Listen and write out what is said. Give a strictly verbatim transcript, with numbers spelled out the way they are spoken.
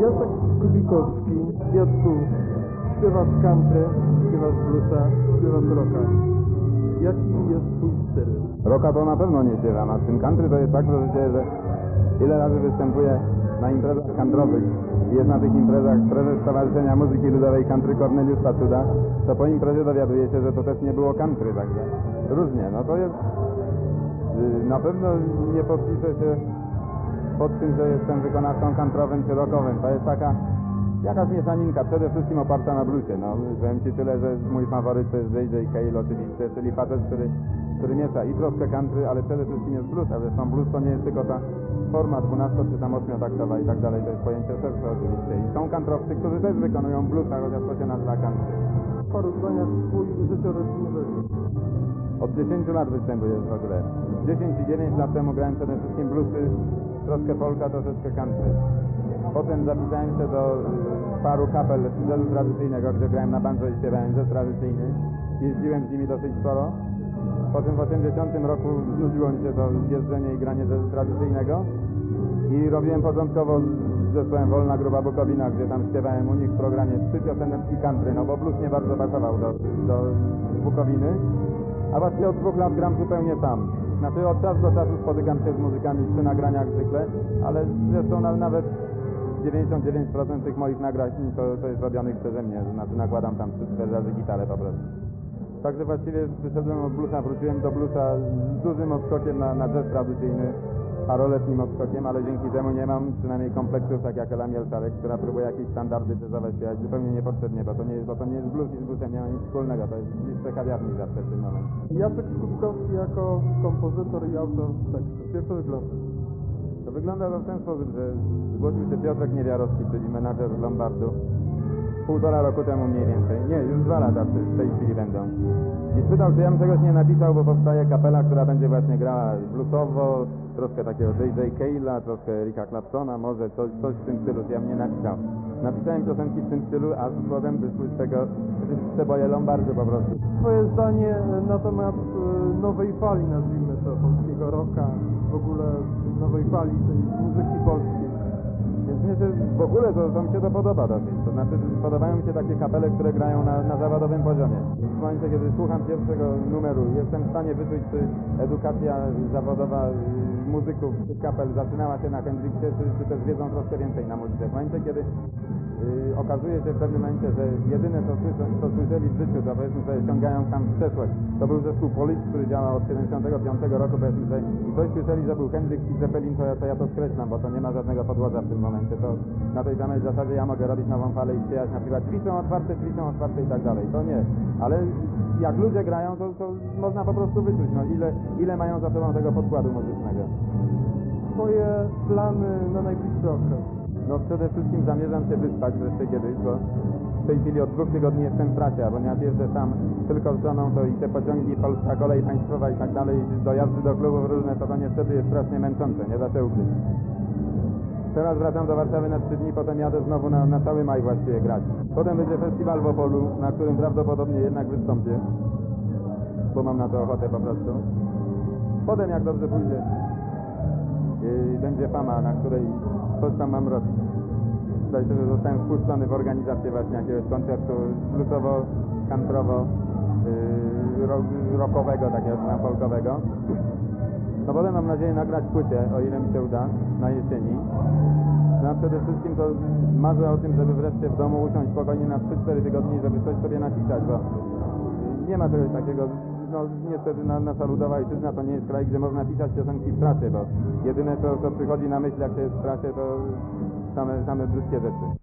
Jacek Kubikowski, Jacku, śpiewasz country, śpiewasz bluesa, śpiewasz rocka. Jaki jest twój styl? Rocka to na pewno nie śpiewam, a z tym country to jest tak, że, że ile razy występuję na imprezach countrywych i jest na tych imprezach prezes Stowarzyszenia Muzyki Ludowej Country Korneliusz Pacuda, to po imprezie dowiaduje się, że to też nie było country, także różnie. No to jest, na pewno nie podpiszę się pod tym, że jestem wykonawcą countryowym czy rockowym. To jest taka jakaś mieszaninka, przede wszystkim oparta na bluesie. No, powiem Ci tyle, że mój faworyt to jest J J Cale oczywiście, czyli facet, który, który miesza i troszkę country, ale przede wszystkim jest blues, a zresztą blues to nie jest tylko ta forma dwunasto czy tam ośmiotaktowa i tak dalej, to jest pojęcie szersze oczywiście. I są countryowcy, którzy też wykonują bluesa, chociaż to się nazywa country. W paru zdaniach twój życiorys muzyki. Od dziesięciu lat występuję w ogóle. dziesięć i dziewięć lat temu grałem przede wszystkim bluesy, troszkę polka, troszeczkę country. Potem zapisałem się do y, paru kapel jazzu tradycyjnego, gdzie grałem na banjo i śpiewałem jazz tradycyjny. Jeździłem z nimi dosyć sporo. Potem w osiemdziesiątym roku znudziło mi się to jeżdżenie i granie jazzu tradycyjnego. I robiłem początkowo z zespołem Wolna Gruba Bukowina, gdzie tam śpiewałem u nich w programie trzy pioseneczki country, no bo blues nie bardzo pasował do, do Bukowiny. A właściwie od dwóch lat gram zupełnie sam. Znaczy od czasu do czasu spotykam się z muzykami przy nagraniach zwykle, ale zresztą na, nawet dziewięćdziesiąt dziewięć procent tych moich nagrań to, to jest robionych przeze mnie, znaczy nakładam tam trzy cztery razy gitarę po prostu. Także właściwie wyszedłem od bluesa, wróciłem do bluesa z dużym odskokiem na, na jazz tradycyjny, paroletnim odskokiem, ale dzięki temu nie mam przynajmniej kompleksów tak jak Ela Mielczarek, która próbuje jakieś standardy jazzowe śpiewać zupełnie niepotrzebnie, bo to nie jest, bo to nie jest blues i z bluesem nie ma nic wspólnego, to jest listę kawiarni zawsze w tym momencie. Jacek Kubikowski jako kompozytor i autor tekstu. Jak to wygląda? To wygląda to w ten sposób, że zgłosił się Piotrek Niewiarowski, czyli menadżer z Lombardu, półtora roku temu mniej więcej, nie, już dwa lata w tej chwili będą. I spytał, czy ja bym czegoś nie napisał, bo powstaje kapela, która będzie właśnie grała bluesowo, troszkę takiego J J Cale'a, troszkę Erika Claptona, może coś, coś w tym stylu, czy ja bym nie napisał. Napisałem piosenki w tym stylu, a z potem wyszły z tego przeboje Lombardu po prostu. Twoje zdanie na temat y, nowej fali, nazwijmy to, polskiego rocka, w ogóle nowej fali tej muzyki polskiej. Więc mnie się w ogóle to, to mi się to podoba dosyć. To znaczy podobają mi się takie kapele, które grają na, na zawodowym poziomie. W momencie, kiedy słucham pierwszego numeru, jestem w stanie wyczuć, czy edukacja zawodowa muzyków kapel zaczynała się na Hendrixie, czy, czy też wiedzą troszkę więcej na muzyce. W momencie, kiedy Yy, okazuje się w pewnym momencie, że jedyne co, słyszą, co słyszeli w życiu, to powiedzmy sobie sięgają tam w przeszłość. To był zespół Police, który działał od siedemdziesiątego piątego roku, powiedzmy sobie, i coś słyszeli, że był Hendrix i Zeppelin, to ja, to ja to skreślam, bo to nie ma żadnego podłoża w tym momencie. To na tej samej zasadzie ja mogę robić nową falę i śpiewać na przykład drzwi są otwarte, drzwi są otwarte i tak dalej. To nie. Ale jak ludzie grają, to, to można po prostu wyczuć, no ile, ile mają za sobą tego podkładu muzycznego. Twoje plany na najbliższy okres? No przede wszystkim zamierzam się wyspać wreszcie kiedyś, bo w tej chwili od dwóch tygodni jestem w trasie, a ponieważ jeżdżę sam tylko z żoną, to i te pociągi, Polska Kolej Państwowa i tak dalej, dojazdy do klubów różne, to to niestety jest strasznie męczące, nie da się ukryć. Teraz wracam do Warszawy na trzy dni, potem jadę znowu na, na cały maj właściwie grać. Potem będzie festiwal w Opolu, na którym prawdopodobnie jednak wystąpię, bo mam na to ochotę po prostu. Potem jak dobrze pójdzie, yy, będzie Fama, na której coś tam mam robić. Tutaj sobie zostałem wpuszczony w organizację właśnie jakiegoś koncertu bluesowo, countrywo, yy, rock, rockowego, takiego tam folkowego. No potem mam nadzieję nagrać płytę, o ile mi się uda, na jesieni. No a przede wszystkim to marzę o tym, żeby wreszcie w domu usiąść spokojnie na trzy cztery tygodnie, żeby coś sobie napisać, bo nie ma czegoś takiego. No niestety na, nasza ludowa ojczyzna to nie jest kraj, gdzie można pisać piosenki w trasie, bo jedyne co, co przychodzi na myśl jak się jest w trasie, to same, same brzydkie rzeczy.